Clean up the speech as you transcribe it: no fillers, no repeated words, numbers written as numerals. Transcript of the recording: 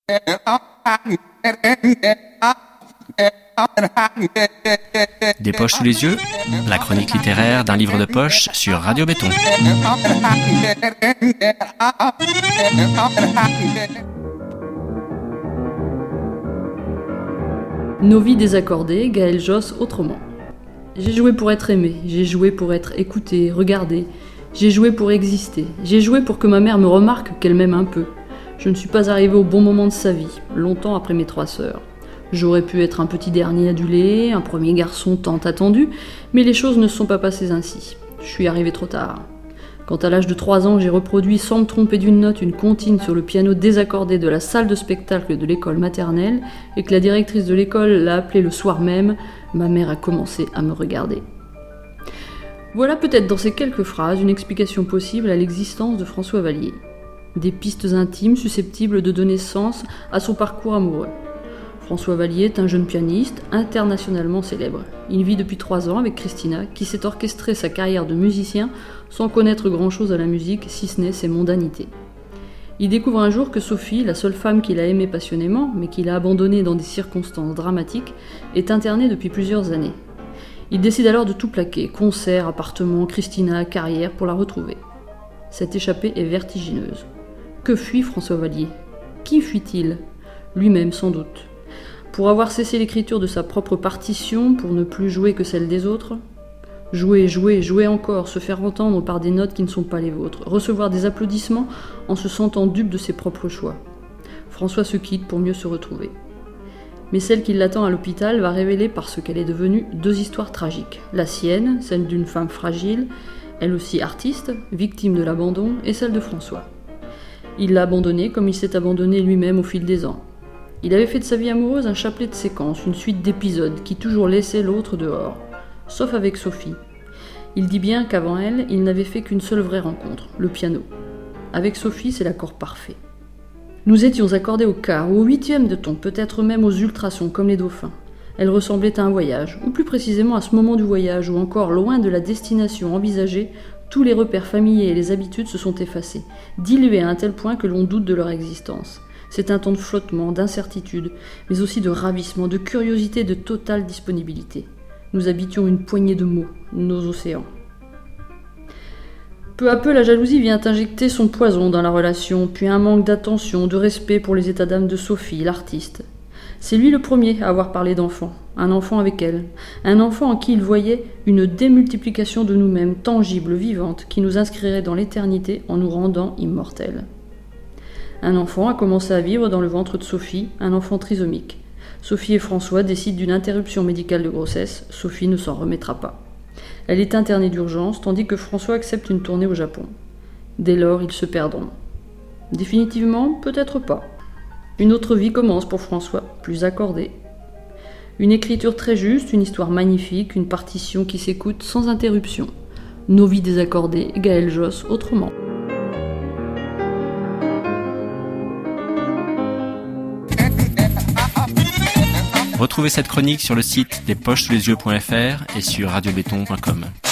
Des poches sous les yeux, la chronique littéraire d'un livre de poche sur Radio Béton. Nos vies désaccordées, Gaël Josse autrement. J'ai joué pour être aimé, j'ai joué pour être écouté, regardé, j'ai joué pour exister, j'ai joué pour que ma mère me remarque qu'elle m'aime un peu. Je ne suis pas arrivé au bon moment de sa vie, longtemps après mes 3 sœurs. J'aurais pu être un petit dernier adulé, un premier garçon tant attendu, mais les choses ne se sont pas passées ainsi. Je suis arrivé trop tard. Quand à l'âge de 3 ans, j'ai reproduit sans me tromper d'une note une comptine sur le piano désaccordé de la salle de spectacle de l'école maternelle, et que la directrice de l'école l'a appelé le soir même, ma mère a commencé à me regarder. Voilà peut-être dans ces quelques phrases une explication possible à l'existence de François Vallier. Des pistes intimes susceptibles de donner sens à son parcours amoureux. François Vallier est un jeune pianiste internationalement célèbre. Il vit depuis 3 ans avec Christina, qui s'est orchestré sa carrière de musicien sans connaître grand-chose à la musique, si ce n'est ses mondanités. Il découvre un jour que Sophie, la seule femme qu'il a aimée passionnément, mais qu'il a abandonnée dans des circonstances dramatiques, est internée depuis plusieurs années. Il décide alors de tout plaquer, concerts, appartements, Christina, carrière, pour la retrouver. Cette échappée est vertigineuse. Que fuit François Vallier ? Qui fuit-il ? Lui-même sans doute. Pour avoir cessé l'écriture de sa propre partition, pour ne plus jouer que celle des autres ? Jouer, jouer, jouer encore, se faire entendre par des notes qui ne sont pas les vôtres, recevoir des applaudissements en se sentant dupe de ses propres choix. François se quitte pour mieux se retrouver. Mais celle qui l'attend à l'hôpital va révéler par ce qu'elle est devenue 2 histoires tragiques. La sienne, celle d'une femme fragile, elle aussi artiste, victime de l'abandon, et celle de François. Il l'a abandonnée comme il s'est abandonné lui-même au fil des ans. Il avait fait de sa vie amoureuse un chapelet de séquences, une suite d'épisodes qui toujours laissaient l'autre dehors, sauf avec Sophie. Il dit bien qu'avant elle, il n'avait fait qu'une seule vraie rencontre, le piano. Avec Sophie, c'est l'accord parfait. Nous étions accordés au quart ou au 8e de ton, peut-être même aux ultrasons comme les dauphins. Elle ressemblait à un voyage, ou plus précisément à ce moment du voyage où encore loin de la destination envisagée, tous les repères familiers et les habitudes se sont effacés, dilués à un tel point que l'on doute de leur existence. C'est un temps de flottement, d'incertitude, mais aussi de ravissement, de curiosité, de totale disponibilité. Nous habitions une poignée de mots, nos océans. Peu à peu, la jalousie vient injecter son poison dans la relation, puis un manque d'attention, de respect pour les états d'âme de Sophie, l'artiste. C'est lui le premier à avoir parlé d'enfant, un enfant avec elle, un enfant en qui il voyait une démultiplication de nous-mêmes, tangible, vivante, qui nous inscrirait dans l'éternité en nous rendant immortels. Un enfant a commencé à vivre dans le ventre de Sophie, un enfant trisomique. Sophie et François décident d'une interruption médicale de grossesse, Sophie ne s'en remettra pas. Elle est internée d'urgence, tandis que François accepte une tournée au Japon. Dès lors, ils se perdront. Définitivement, peut-être pas. Une autre vie commence pour François, plus accordée. Une écriture très juste, une histoire magnifique, une partition qui s'écoute sans interruption. Nos vies désaccordées, Gaël Josse autrement. Retrouvez cette chronique sur le site despochessouslesyeux.fr et sur radiobéton.com.